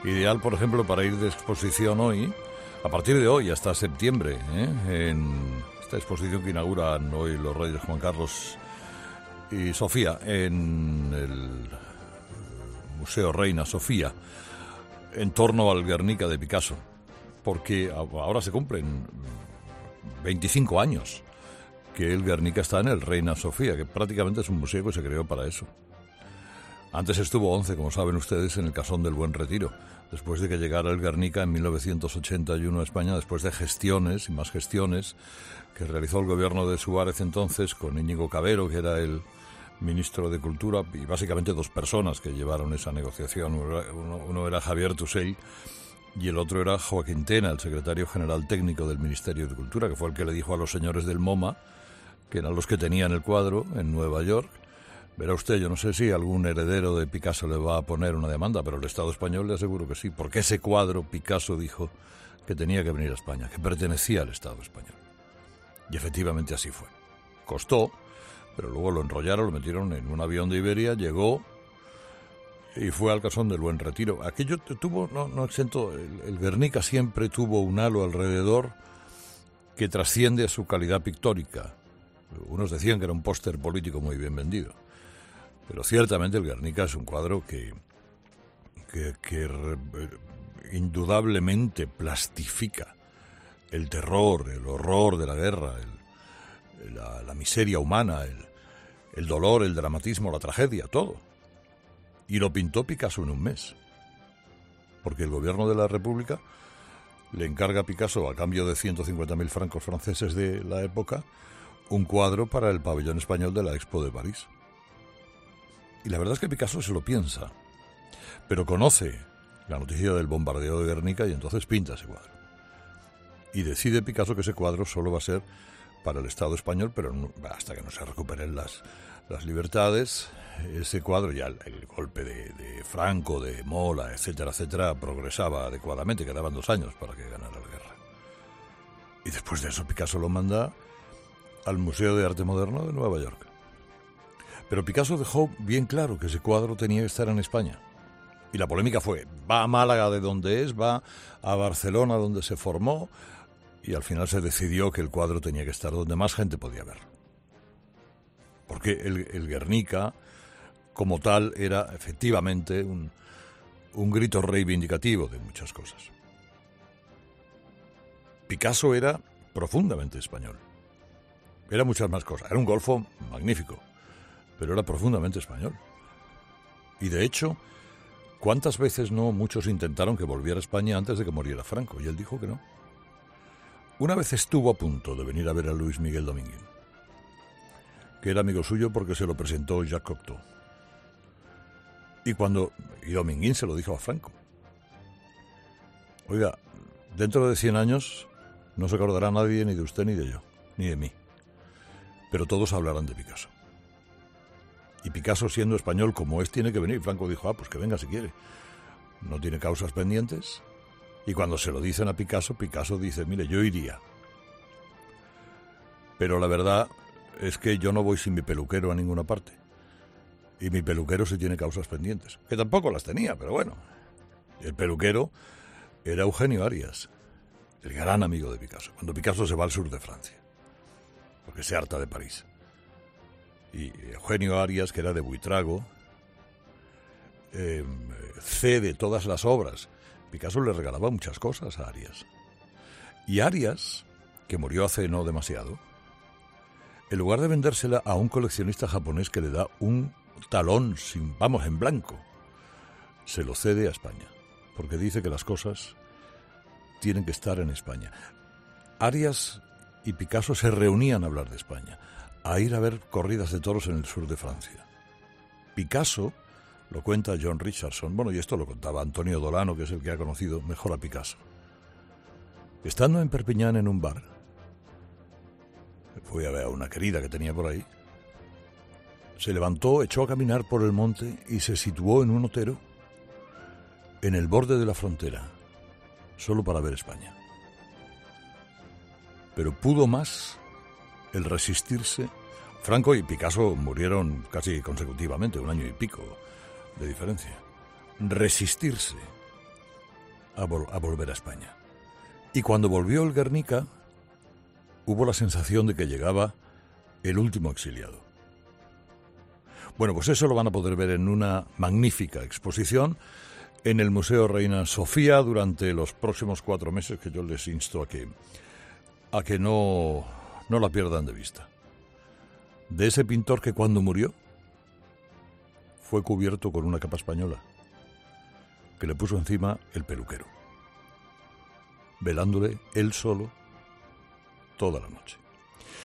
Ideal, por ejemplo, para ir de exposición hoy, a partir de hoy hasta septiembre, en esta exposición que inauguran hoy los reyes Juan Carlos y Sofía en el Museo Reina Sofía, en torno al Guernica de Picasso, porque ahora se cumplen 25 años que el Guernica está en el Reina Sofía, que prácticamente es un museo que se creó para eso. Antes estuvo 11, como saben ustedes, en el Casón del Buen Retiro, después de que llegara el Guernica en 1981 a España, después de gestiones y más gestiones que realizó el gobierno de Suárez entonces, con Íñigo Cabero, que era el ministro de Cultura, y básicamente dos personas que llevaron esa negociación. Uno era Javier Tusell y el otro era Joaquín Tena, el secretario general técnico del Ministerio de Cultura, que fue el que le dijo a los señores del MoMA, que eran los que tenían el cuadro en Nueva York: verá usted, yo no sé si algún heredero de Picasso le va a poner una demanda, pero el Estado español le aseguro que sí, porque ese cuadro Picasso dijo que tenía que venir a España, que pertenecía al Estado español. Y efectivamente así fue. Costó, pero luego lo enrollaron, lo metieron en un avión de Iberia, llegó y fue al Casón del Buen Retiro. Aquello tuvo, no exento, el Guernica siempre tuvo un halo alrededor que trasciende a su calidad pictórica. Unos decían que era un póster político muy bien vendido. Pero ciertamente el Guernica es un cuadro que indudablemente plastifica el terror, el horror de la guerra, la miseria humana, el dolor, el dramatismo, la tragedia, todo. Y lo pintó Picasso en un mes. Porque el gobierno de la República le encarga a Picasso, a cambio de 150.000 francos franceses de la época, un cuadro para el pabellón español de la Expo de París. Y la verdad es que Picasso se lo piensa, pero conoce la noticia del bombardeo de Guernica y entonces pinta ese cuadro. Y decide Picasso que ese cuadro solo va a ser para el Estado español, pero no, hasta que no se recuperen las libertades. Ese cuadro, ya el golpe de Franco, de Mola, etcétera, etcétera, progresaba adecuadamente, quedaban 2 años para que ganara la guerra. Y después de eso Picasso lo manda al Museo de Arte Moderno de Nueva York. Pero Picasso dejó bien claro que ese cuadro tenía que estar en España. Y la polémica fue: va a Málaga, de donde es, va a Barcelona, donde se formó, y al final se decidió que el cuadro tenía que estar donde más gente podía verlo. Porque el Guernica, como tal, era efectivamente un grito reivindicativo de muchas cosas. Picasso era profundamente español. Era muchas más cosas. Era un golfo magnífico, pero era profundamente español. Y de hecho, ¿cuántas veces no muchos intentaron que volviera a España antes de que muriera Franco? Y él dijo que no. Una vez estuvo a punto de venir a ver a Luis Miguel Dominguín, que era amigo suyo porque se lo presentó Jacques Cocteau. Y Dominguín se lo dijo a Franco: oiga, dentro de 100 años no se acordará nadie ni de usted ni de yo, ni de mí, pero todos hablarán de Picasso. Y Picasso, siendo español como es, tiene que venir. Franco dijo: pues que venga si quiere. No tiene causas pendientes. Y cuando se lo dicen a Picasso, Picasso dice: mire, yo iría. Pero la verdad es que yo no voy sin mi peluquero a ninguna parte. Y mi peluquero sí tiene causas pendientes. Que tampoco las tenía, pero bueno. El peluquero era Eugenio Arias, el gran amigo de Picasso, cuando Picasso se va al sur de Francia, porque se harta de París. Y Eugenio Arias, que era de Buitrago, cede todas las obras. Picasso le regalaba muchas cosas a Arias. Y Arias, que murió hace no demasiado, en lugar de vendérsela a un coleccionista japonés que le da un talón en blanco, se lo cede a España, porque dice que las cosas tienen que estar en España. Arias y Picasso se reunían a hablar de España, a ir a ver corridas de toros en el sur de Francia. Picasso, lo cuenta John Richardson, y esto lo contaba Antonio Dolano, que es el que ha conocido mejor a Picasso. Estando en Perpiñán en un bar, fui a ver a una querida que tenía por ahí, se levantó, echó a caminar por el monte y se situó en un otero en el borde de la frontera, solo para ver España. Pero pudo más el resistirse. Franco y Picasso murieron casi consecutivamente, 1 año y pico de diferencia. Resistirse a volver a España. Y cuando volvió el Guernica, hubo la sensación de que llegaba el último exiliado. Bueno, pues eso lo van a poder ver en una magnífica exposición en el Museo Reina Sofía durante los próximos 4 meses, que yo les insto a que no la pierdan de vista. De ese pintor que cuando murió fue cubierto con una capa española que le puso encima el peluquero, velándole él solo toda la noche.